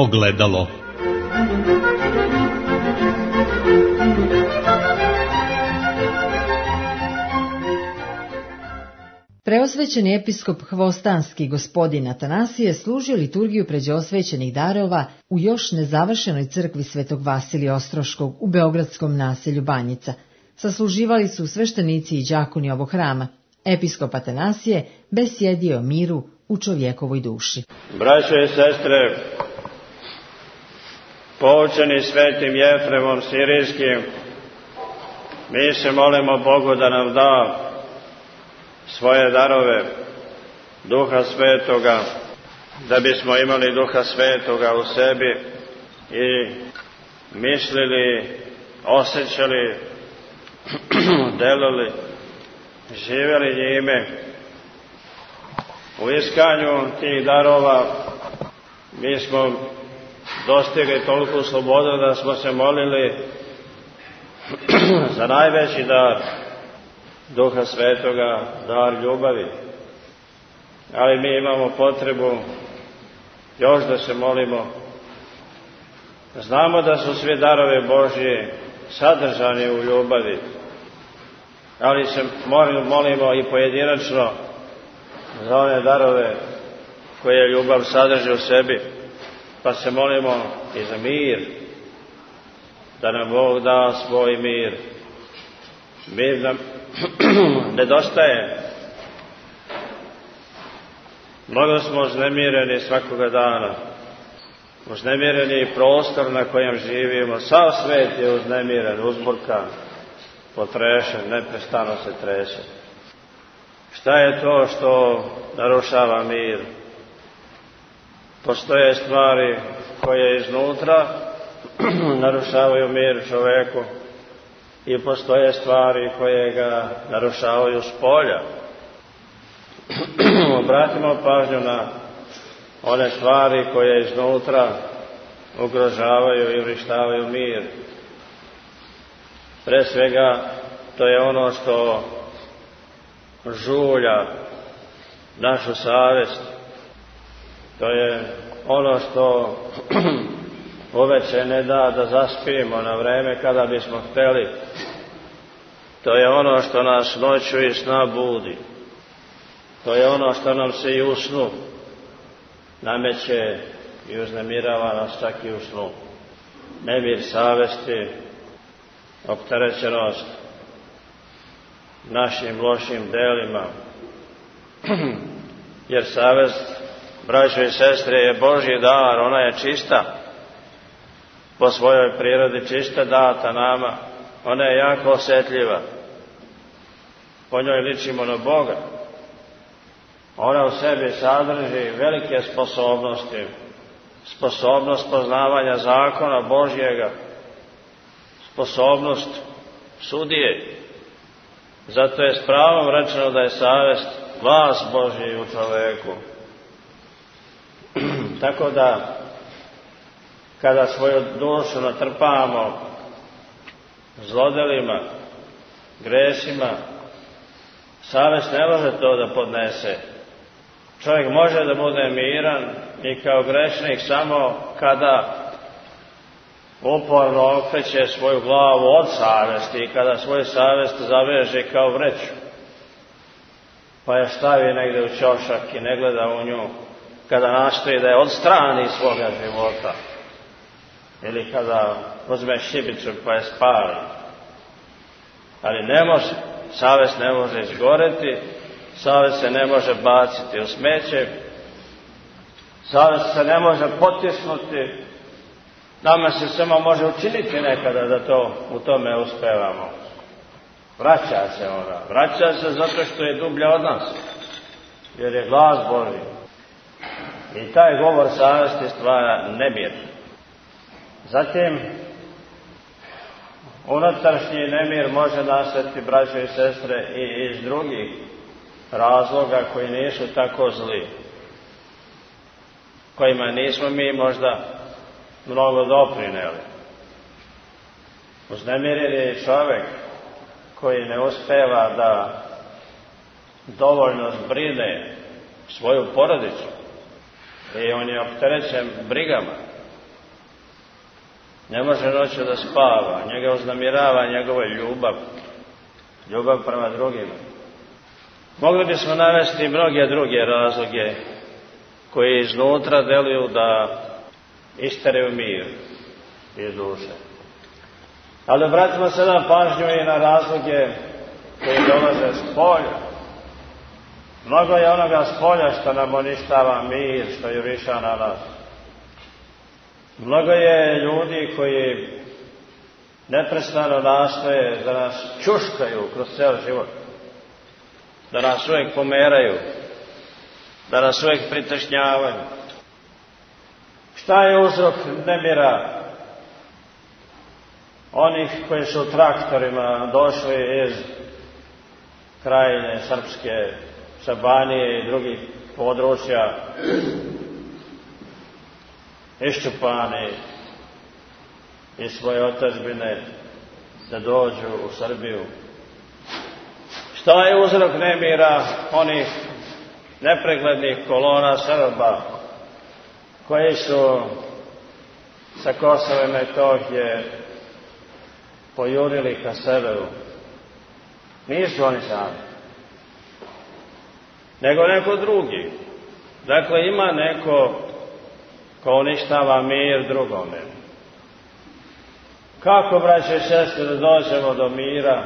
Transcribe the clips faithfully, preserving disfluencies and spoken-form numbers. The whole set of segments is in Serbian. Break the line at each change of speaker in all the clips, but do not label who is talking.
ogledalo.
Preosvećeni episkop Hvostanski gospodin Atanasije služio liturgiju pređe osvećenih darova u još nezavršenoj crkvi Svetog Vasilija Ostroškog u beogradskom naselju Banjica. Sasluživali su sveštenici i đakoni ovog hrama. Episkop Atanasije besjedio o miru u čovjekovoj duši.
Braćo i sestre, poučeni svetim Jefremom Sirijskim, mi se molimo Bogu da nam da svoje darove Duha Svetoga, da bismo imali Duha Svetoga u sebi i mislili, osjećali, delali, živjeli njime. U iskanju tih darova mi smo dostigli toliku slobodu da smo se molili za najveći dar Duha Svetoga, dar ljubavi. Ali mi imamo potrebu još da se molimo. Znamo da su svi darovi Božji sadržani u ljubavi, ali se molimo i pojedinačno za one darove koje ljubav sadrži u sebi, pa se molimo i za mir, da nam Bog da svoj mir. Mir nam nedostaje. Mnogo smo uznemireni svakoga dana. Uznemireni prostor na kojem živimo. Sav svet je uznemiren, uzburkan, potrešen, neprestano se trese. Šta je to što narušava mir? Postoje stvari koje iznutra narušavaju mir čoveku i postoje stvari koje ga narušavaju s polja. Obratimo pažnju na one stvari koje iznutra ugrožavaju i uništavaju mir. Pre svega, to je ono što žulja našu savjest. To je ono što uveče ne da da zaspimo na vreme kada bismo hteli. To je ono što nas noću i sna budi. To je ono što nam se i u snu nameće i uznemirava nas čak i u snu. Nemir savjesti, opterećenost našim lošim delima. Jer savjest, braćo i sestre, je Božji dar, ona je čista, po svojoj prirodi čista, data nama. Ona je jako osjetljiva. Po njoj ličimo na Boga. Ona u sebi sadrži velike sposobnosti. Sposobnost poznavanja zakona Božjega. Sposobnost sudije. Zato je s pravom rečeno da je savjest glas Božji u čoveku. Tako da, kada svoju dušu natrpamo zlodelima, gresima, savjest ne može to da podnese. Čovjek može da bude miran i kao grešnik samo kada uporno okreće svoju glavu od savjesti i kada svoju savjest zaveže kao vreću, pa je stavi negdje u ćošak i ne gleda u nju, kada nastoji da je odstrani iz svoga života, ili kada uzme šibicu pa je spali. Ali ne može, savjest ne može izgoreti, savjest se ne može baciti u smeće, savjest se ne može potisnuti. Nama se samo može učiniti nekada da to u tome uspevamo. Vraća se ona, vraća se zato što je dublja od nas, jer je glas Božji. I taj govor savjesti stvara nemir. Zatim, unutrašnji nemir može nastati, braćo i sestre, i iz drugih razloga koji nisu tako zli, kojima nismo mi možda mnogo doprineli. Uznemiren je čovjek koji ne uspeva da dovoljno zbrine svoju porodicu i on je opterećen brigama. Ne može noću da spava, njega uznemirava njegova ljubav, ljubav prema drugima. Mogli bismo navesti mnoge druge razloge koji iznutra deluju da isteraju mir iz duše. Ali obratimo sada pažnju i na razloge koji dolaze s polja. Mnogo je onoga s polja što nam uništava mir, što juriša na nas. Mnogo je ljudi koji neprestano nastoje da nas čuškaju kroz ceo život, da nas uvijek pomeraju, da nas uvijek pritešnjavaju. Šta je uzrok nemira onih koji su traktorima došli iz Krajine Srpske, sa Banije i drugih područja, iščupani iz svoje otadžbine da dođu u Srbiju? Šta je uzrok nemira onih nepreglednih kolona Srba koji su sa Kosova i Metohije pojurili ka severu? Nisu oni sami, nego neko drugi. Dakle, ima neko ko uništava mir drugome. Kako, braće i sestre, da dođemo do mira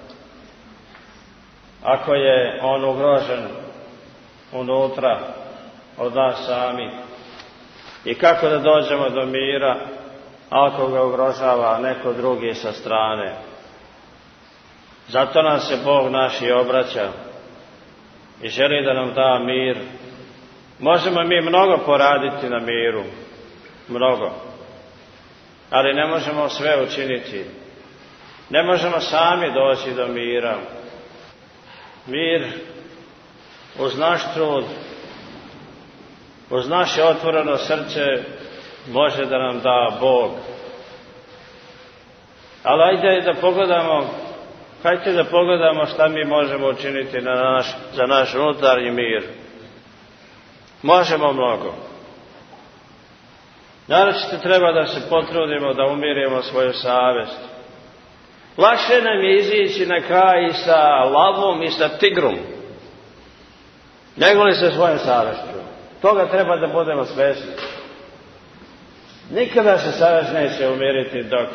ako je on ugrožen unutra od nas samih? I kako da dođemo do mira ako ga ugrožava neko drugi sa strane? Zato nam se Bog naš i obraća i želi da nam da mir. Možemo mi mnogo poraditi na miru, mnogo, ali ne možemo sve učiniti. Ne možemo sami doći do mira. Mir uz naš trud, uz naše otvoreno srce može da nam da Bog. Ali ajde da pogledamo, hajde da pogledamo šta mi možemo učiniti na naš, za naš unutarnji mir. Možemo mnogo. Naročito treba da se potrudimo da umirimo svoju savest. Lakše nam je izići na kraj i sa lavom i sa tigrom, nego li sa svojom savešću. Toga treba da budemo svesni. Nikada se savest neće umiriti dok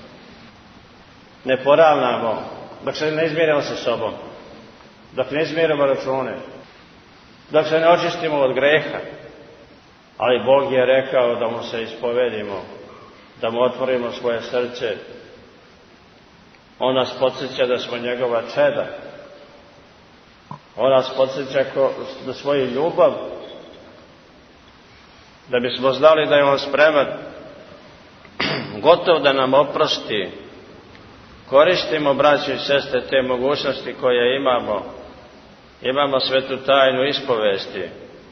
ne poravnamo, dok se ne izmirimo sa sobom, dok ne izmirimo račune, dok se ne očistimo od greha. Ali Bog je rekao da mu se ispovedimo, da mu otvorimo svoje srce. On nas podsjeća da smo njegova čeda. On nas podsjeća da svoju ljubav, da bismo znali da je on spreman, gotov da nam oprosti. Koristimo, braći i sestre, te mogućnosti koje imamo. Imamo svetu tajnu ispovesti.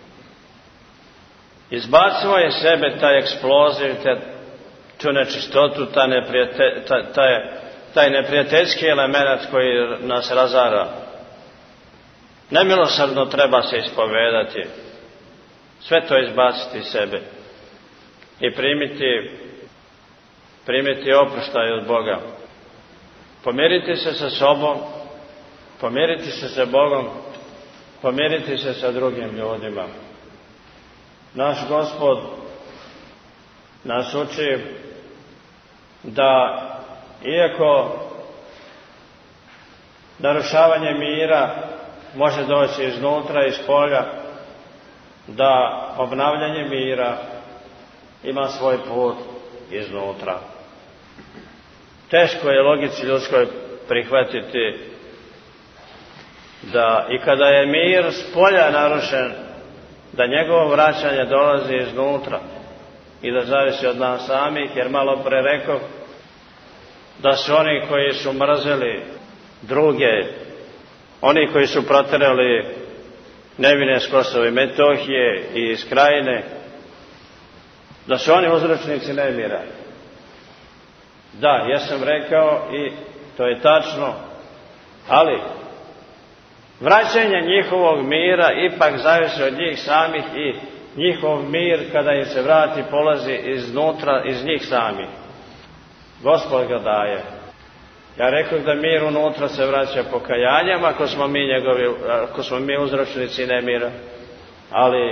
Izbacimo iz sebe taj eksploziv, tu nečistotu, taj, neprijete, taj, taj neprijateljski element koji nas razara. Nemilosrdno treba se ispovedati. Sve to izbaciti iz sebe i primiti, primiti oproštaj od Boga. Pomiriti se sa sobom, pomiriti se sa Bogom, pomiriti se sa drugim ljudima. Naš Gospod nas uči da iako narušavanje mira može doći iznutra, iz polja, da obnavljanje mira ima svoj put iznutra. Teško je logici ljudskoj prihvatiti da i kada je mir s polja narušen, da njegovo vraćanje dolazi iznutra i da zavisi od nas samih, jer malo pre rekao da su oni koji su mrzeli druge, oni koji su proterali nevine s Kosova i Metohije i iz Krajine, da su oni uzročnici nemira. Da, ja sam rekao i to je tačno, ali vraćanje njihovog mira ipak zavisi od njih samih i njihov mir kada im se vrati polazi iznutra, iz njih samih. Gospod ga daje. Ja rekao da mir unutra se vraća pokajanjem, ako smo mi njegovi, ako smo mi uzročnici nemira, ali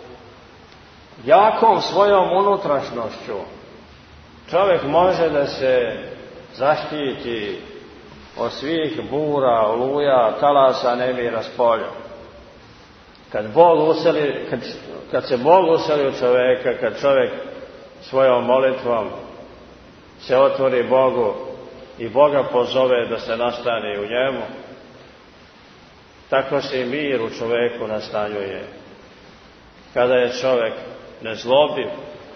jakom svojom unutrašnjošću čovjek može da se zaštiti od svih bura, oluja, talasa, nemira s polja. Kad Bog useli, kad, kad se Bog useli u čovjeka, kad čovjek svojom molitvom se otvori Bogu i Boga pozove da se nastani u njemu, tako se i mir u čovjeku nastanjuje. Kada je čovjek nezlobiv,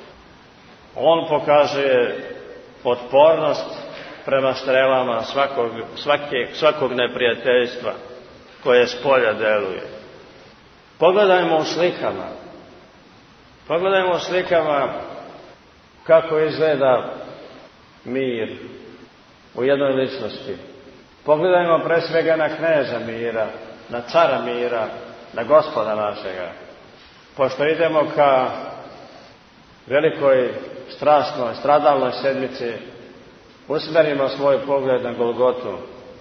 on pokazuje otpornost prema strelama svakog, svake, svakog neprijateljstva koje s polja deluje. Pogledajmo u slikama. Pogledajmo u slikama kako izgleda mir u jednoj ličnosti. Pogledajmo pre svega na kneza mira, na cara mira, na Gospoda našega. Pošto idemo ka velikoj strasnoj, stradalnoj sedmici, usmerimo svoj pogled na Golgotu.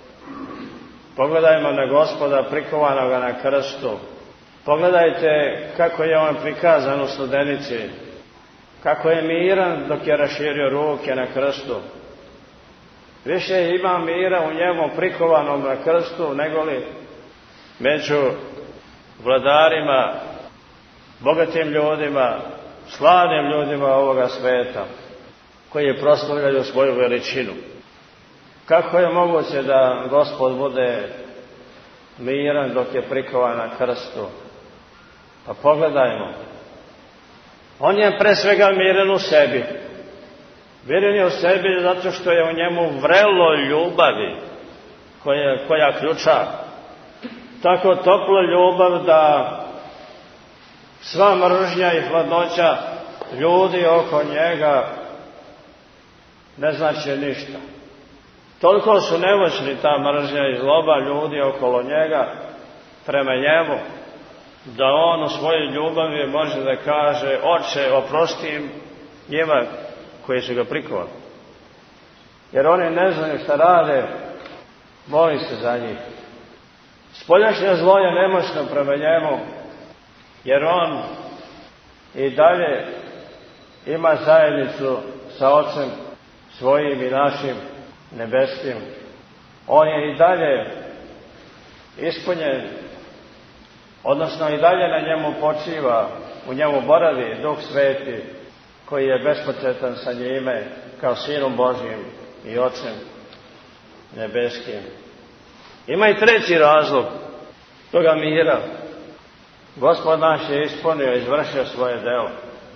Pogledajmo na Gospoda prikovanog na krstu. Pogledajte kako je on prikazan u Studenici, kako je miran dok je raširio ruke na krstu. Više ima mira u njemu prikovanom na krstu nego li među vladarima, bogatim ljudima, slavnim ljudima ovoga sveta, koji proslavljaju svoju veličinu. Kako je moguće da Gospod bude miran dok je prikovan na krstu? Pa pogledajmo. On je pre svega miran u sebi. Miran je u sebi zato što je u njemu vrelo ljubavi koja, koja ključa. Tako topla ljubav da sva mržnja i hladnoća ljudi oko njega ne znači ništa. Toliko su nemoćni ta mržnja i zloba ljudi okolo njega prema njemu, da on u svojoj ljubavi može da kaže: Oče, oprosti im njima koji su ga prikovali. Jer oni ne znaju šta rade, moli se za njih. Spoljašnje zlo je nemoćno prema njemu, jer on i dalje ima zajednicu sa Ocem svojim i našim nebeskim. On je i dalje ispunjen, odnosno i dalje na njemu počiva, u njemu boravi Duh Sveti, koji je bespočetan sa njime kao Sinom Božjim i Ocem nebeskim. Ima i treći razlog toga mira. Gospod naš je ispunio i izvršio svoje delo.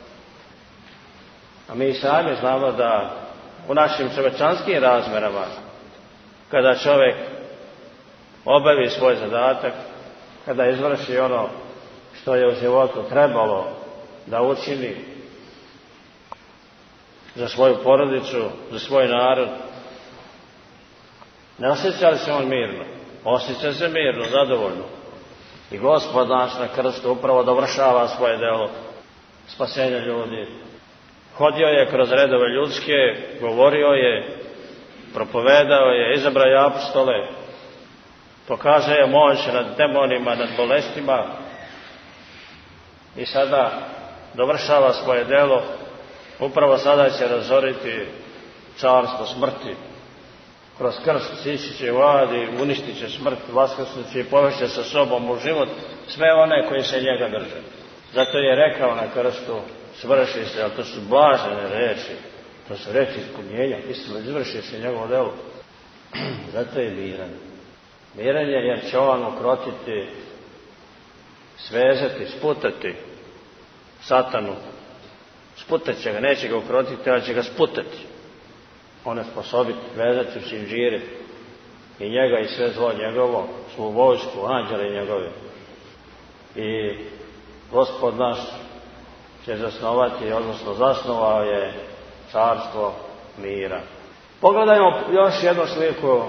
A mi sami znamo da u našim čovečanskim razmerama, kada čovjek obavi svoj zadatak, kada izvrši ono što je u životu trebalo da učini za svoju porodicu, za svoj narod, ne osjeća li se on mirno? Osjeća se mirno, zadovoljno. I Gospod naš na krstu upravo dovršava svoje delo spasenja ljudi. Hodio je kroz redove ljudske, govorio je, propovedao je, izabrao je apostole, pokazao je moć nad demonima, nad bolestima i sada dovršava svoje delo. Upravo sada će razoriti carstvo smrti. Kroz krst sići će u ad i uništit će smrt, vaskrsnuće i povešće sa sobom u život sve one koji se njega drže. Zato je rekao na krstu: svrši se, ali to su blažene reči, to su reči ispunjenja, istino izvrši se njegovo delo. Zato je miran. Miran je jer će on ukrotiti, svezati, sputati satanu. Sputat će ga, neće ga ukrotiti, ali će ga sputati. On je sposobiti, vezati u sinđire i njega i sve zlo njegovo, svu vojsku, anđele njegove. I Gospod naš će zasnovati, odnosno zasnovao je carstvo mira. Pogledajmo još jednu sliku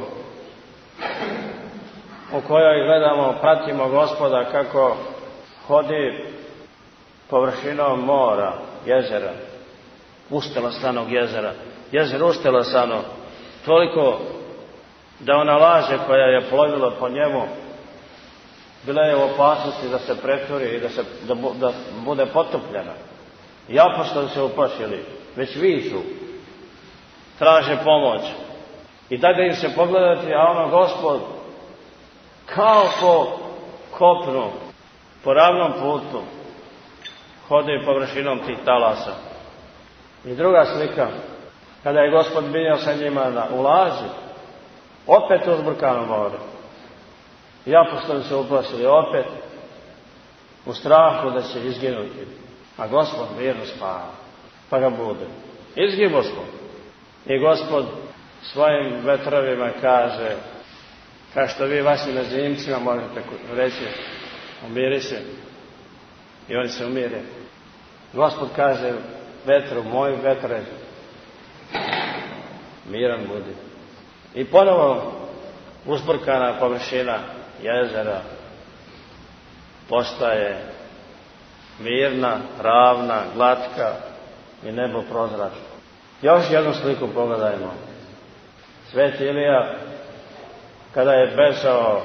u kojoj gledamo, pratimo Gospoda kako hodi površinom mora, jezera, pustelastanog jezera. jezero ustelesano, toliko da ona laže koja je plovila po njemu, bila je u opasnosti da se pretvori i da, se, da, da bude potopljena. I apostoli se uplašili, već viču, traže pomoć. I dade im se pogledati, a ono Gospod kao po kopnu, po ravnom putu, hodi površinom tih talasa. I druga slika, kada je Gospod bio sa njima na, u laži, opet uzburkano more. I apostoli se uplašili opet u strahu da će izginuti. A Gospod mirno spava, pa ga bude. Izgibo smo. I Gospod svojim vetrovima kaže, kao što vi vašim nazimcima možete reći, umiri se. I oni se umire. Gospod kaže vetru, moj vetre, miran budi. I ponovo uzburkana površina jezera postaje mirna, ravna, glatka i nebo prozračno. Još jednu sliku pogledajmo. Sveti Ilija, kada je bežao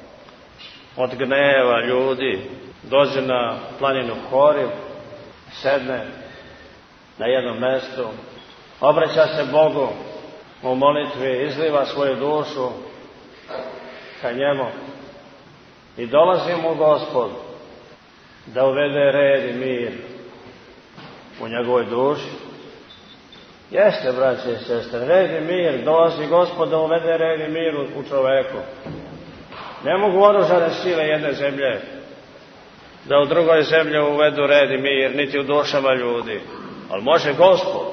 od gneva ljudi, dođe na planinu Horiv, sedne na jednom mjestu, obraća se Bogu u molitvi, izliva svoju dušu ka njemu i dolazi mu Gospod da uvede red i mir u njegovoj duši. Jeste, braće i sestre, red i mir, dolazi Gospod da uvede red i mir u čoveku. Ne mogu oružane sile jedne zemlje da u drugoj zemlji uvedu red i mir, niti u dušama ljudi. Ali može Gospod.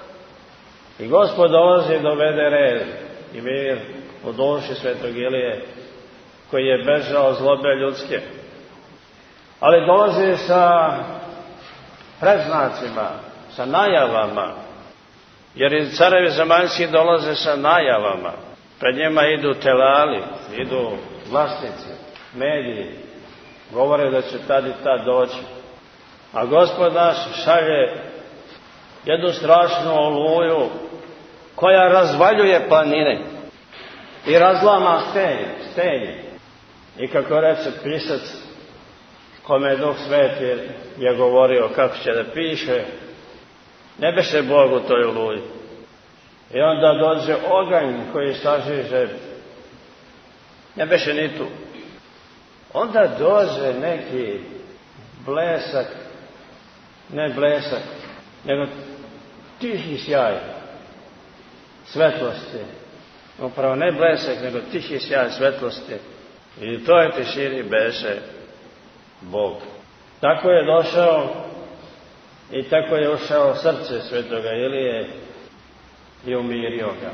I Gospod dolazi da uvede red i mir u duši svetog Ilije, koji je bežao zlobe ljudske. Ali dolazi sa predznacima, sa najavama, jer i carevi zemaljski dolaze sa najavama. Pred njima idu telali, idu glasnici, mediji, govore da će tad i tad doći. A Gospod naš šalje jednu strašnu oluju koja razvaljuje planine i razlama stenje, stenje. I kako reče pisac, kome je Duh Sveti je govorio kako će da piše, ne beše Bog u toj oluji. I onda dođe oganj koji sažiže, ne beše ni tu. Onda dođe neki blesak, ne blesak, nego tihi sjaj svetlosti. Upravo ne blesak, nego tihi sjaj svetlosti. I to je tišini beše Bog. Tako je došao i tako je ušao srce svetoga Ilije i umirio ga.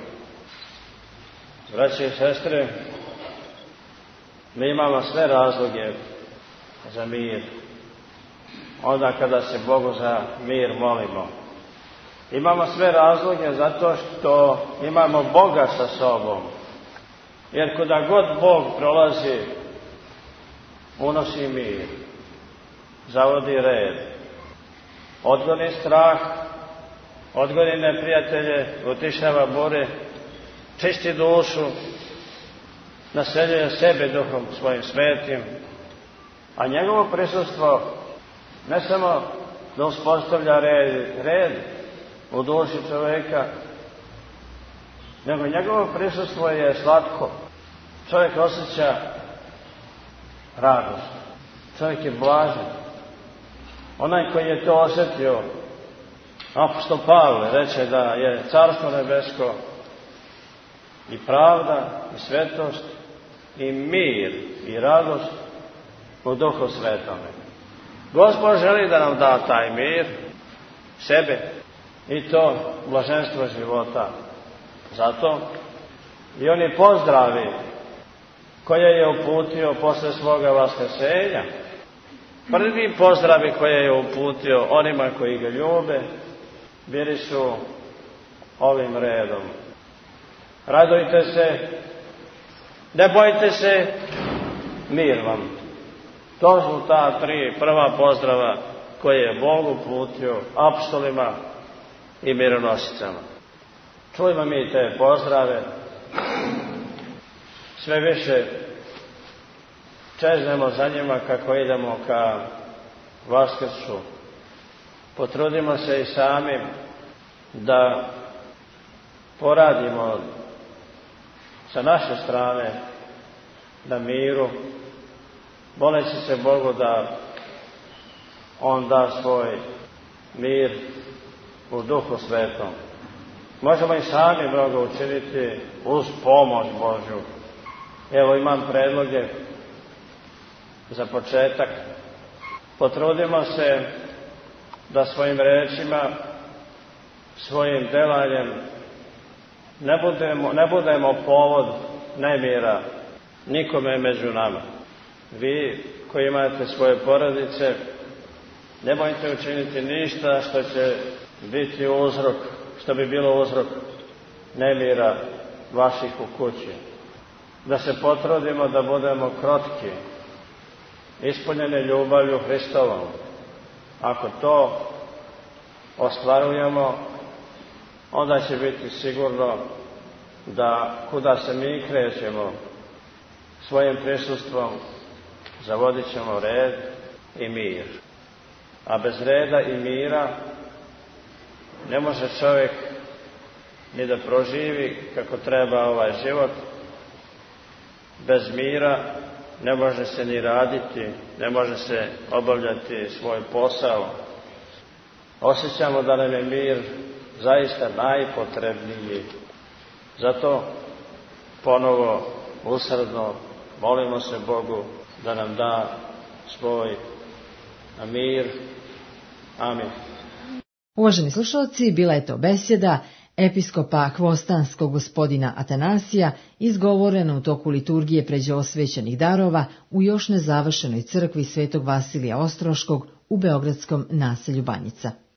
Braće i sestre, mi imamo sve razloge za mir. Onda kada se Bogu za mir molimo. Imamo sve razloge zato što imamo Boga sa sobom. Jer kuda god Bog prolazi, unosi mir, zavodi red, odgoni strah, odgoni neprijatelje, utišava bure, čisti dušu, naseljuje sebe Duhom svojim svetim, a njegovo prisustvo ne samo da uspostavlja red, red u duši čovjeka, nego njegovo prisustvo je slatko. Čovjek osjeća radost. Čovjek je blažen. Onaj koji je to osjetio, apostol Pavle reče da je carstvo nebesko i pravda i svetost i mir i radost u Duhu Svetome. Gospod želi da nam da taj mir, sebe i to blaženstvo života. Zato i oni pozdravi koje je uputio posle svoga vaskrsenja, prvi pozdravi koje je uputio onima koji ga ljube, bili su ovim redom. Radujte se, ne bojte se, mir vam. To su ta tri prva pozdrava koje je Bog uputio apostolima i mironosicama. Čujmo mi te pozdrave, sve više čeznemo za njima kako idemo ka Vaskrsu. Potrudimo se i sami da poradimo sa naše strane na miru, moleći se Bogu da On da svoj mir u Duhu Svetom. Možemo i sami mnogo učiniti uz pomoć Božju. Evo imam predloge za početak. Potrudimo se da svojim rečima, svojim delanjem ne budemo, ne budemo povod nemira nikome među nama. Vi koji imate svoje porodice, nemojte učiniti ništa što će biti uzrok, što bi bilo uzrok nemira vaših u kući. Da se potrudimo da budemo krotki, ispunjeni ljubavlju Hristovom. Ako to ostvarujemo, onda će biti sigurno da kuda se mi krećemo svojim prisustvom zavodit ćemo red i mir. A bez reda i mira ne može čovjek ni da proživi kako treba ovaj život. Bez mira ne može se ni raditi, ne može se obavljati svoj posao. Osjećamo da nam je mir zaista najpotrebniji. Zato ponovo usrdno molimo se Bogu da nam da svoj mir. Amin.
Uvaženi slušalci, bila je to besjeda episkopa Hvostanskog gospodina Atanasija, izgovorena u toku liturgije pređe osvećenih darova u još nezavršenoj crkvi Svetog Vasilija Ostroškog u beogradskom naselju Banjica.